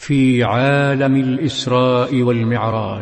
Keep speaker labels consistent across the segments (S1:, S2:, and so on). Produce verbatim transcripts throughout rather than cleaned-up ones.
S1: في عالم الإسراء والمعراج.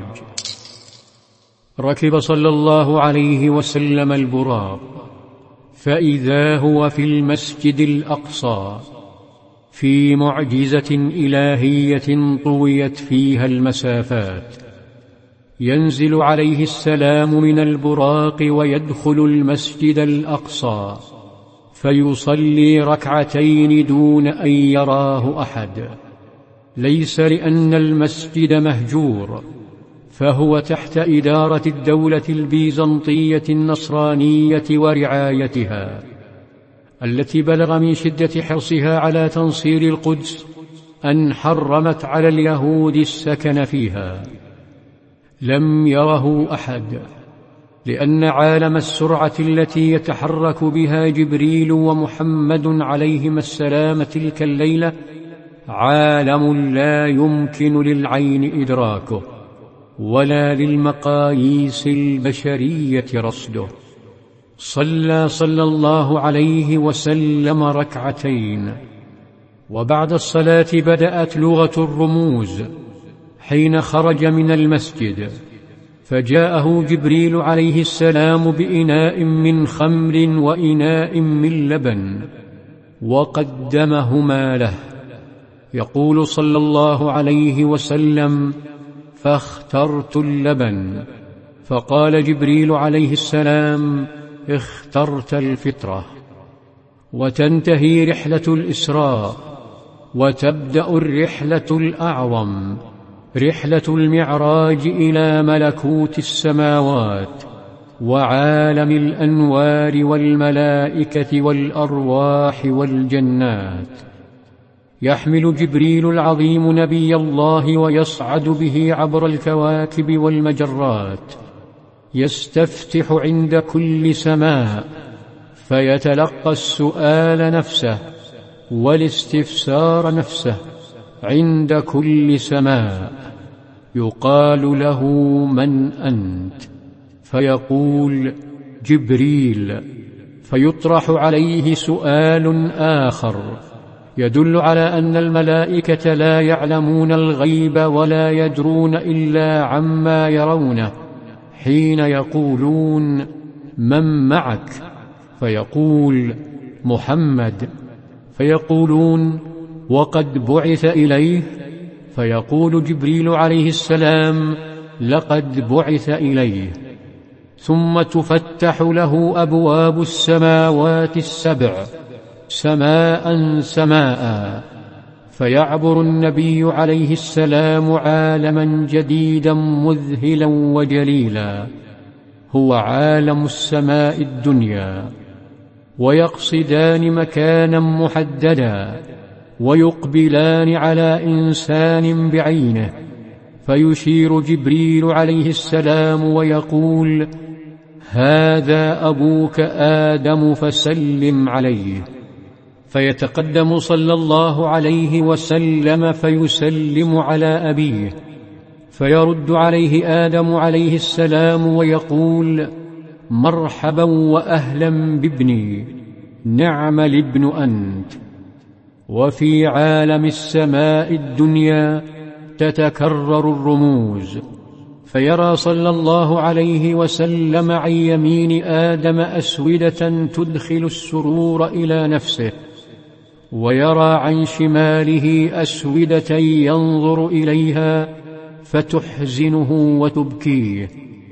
S1: ركب صلى الله عليه وسلم البراق، فإذا هو في المسجد الأقصى في معجزة إلهية طويت فيها المسافات. ينزل عليه السلام من البراق ويدخل المسجد الأقصى فيصلي ركعتين دون أن يراه أحد، ليس لأن المسجد مهجور، فهو تحت إدارة الدولة البيزنطية النصرانية ورعايتها، التي بلغ من شدة حرصها على تنصير القدس أن حرمت على اليهود السكن فيها. لم يره أحد، لأن عالم السرعة التي يتحرك بها جبريل ومحمد عليهما السلام تلك الليلة عالم لا يمكن للعين إدراكه ولا للمقاييس البشرية رصده. صلى صلى الله عليه وسلم ركعتين، وبعد الصلاة بدأت لغة الرموز حين خرج من المسجد، فجاءه جبريل عليه السلام بإناء من خمر وإناء من لبن وقدمهما له، يقول صلى الله عليه وسلم: فاخترت اللبن. فقال جبريل عليه السلام: اخترت الفطرة. وتنتهي رحلة الإسراء، وتبدأ الرحلة الأعظم، رحلة المعراج إلى ملكوت السماوات وعالم الأنوار والملائكة والأرواح والجنات. يحمل جبريل العظيم نبي الله ويصعد به عبر الكواكب والمجرات، يستفتح عند كل سماء فيتلقى السؤال نفسه والاستفسار نفسه عند كل سماء. يقال له: من أنت؟ فيقول: جبريل. فيطرح عليه سؤال آخر يدل على أن الملائكة لا يعلمون الغيب ولا يدرون إلا عما يرونه، حين يقولون: من معك؟ فيقول: محمد. فيقولون: وقد بعث إليه؟ فيقول جبريل عليه السلام: لقد بعث إليه. ثم تفتح له أبواب السماوات السبع سماء سماء، فيعبر النبي عليه السلام عالما جديدا مذهلا وجليلا، هو عالم السماء الدنيا، ويقصدان مكانا محددا ويقبلان على إنسان بعينه، فيشير جبريل عليه السلام ويقول: هذا أبوك آدم فسلم عليه. فيتقدم صلى الله عليه وسلم فيسلم على أبيه، فيرد عليه آدم عليه السلام ويقول: مرحبا وأهلا بابني، نعم الابن أنت. وفي عالم السماء الدنيا تتكرر الرموز، فيرى صلى الله عليه وسلم عن يمين آدم أسودة تدخل السرور إلى نفسه، ويرى عن شماله أسودة ينظر إليها فتحزنه وتبكيه،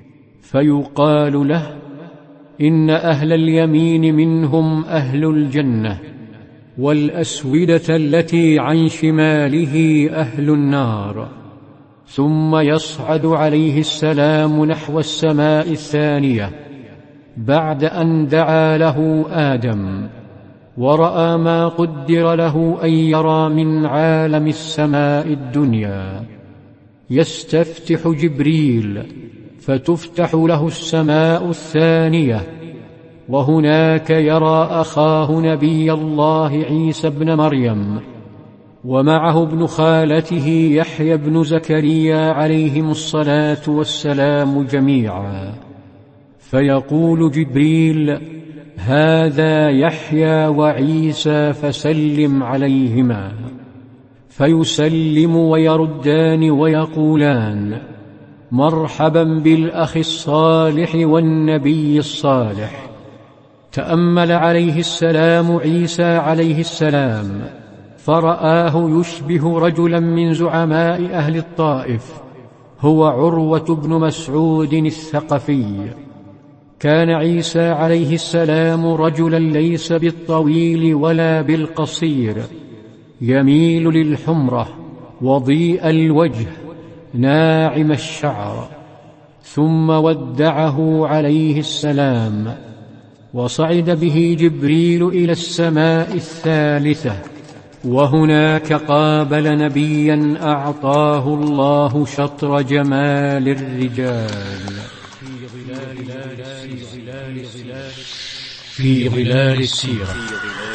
S1: فيقال له: إن أهل اليمين منهم أهل الجنة، والأسودة التي عن شماله أهل النار. ثم يصعد عليه السلام نحو السماء الثانية بعد أن دعا له آدم ورأى ما قدر له أن يرى من عالم السماء الدنيا. يستفتح جبريل فتفتح له السماء الثانية، وهناك يرى أخاه نبي الله عيسى ابن مريم، ومعه ابن خالته يحيى بن زكريا عليهم الصلاة والسلام جميعا. فيقول جبريل: هذا يحيى وعيسى فسلم عليهما. فيسلم ويردان ويقولان: مرحبا بالأخ الصالح والنبي الصالح. تأمل عليه السلام عيسى عليه السلام فرآه يشبه رجلا من زعماء أهل الطائف، هو عروة بن مسعود الثقفي. كان عيسى عليه السلام رجلا ليس بالطويل ولا بالقصير، يميل للحمرة، وضيء الوجه، ناعم الشعر. ثم ودعه عليه السلام، وصعد به جبريل إلى السماء الثالثة، وهناك قابل نبيا أعطاه الله شطر جمال الرجال. في ظلال السيرة.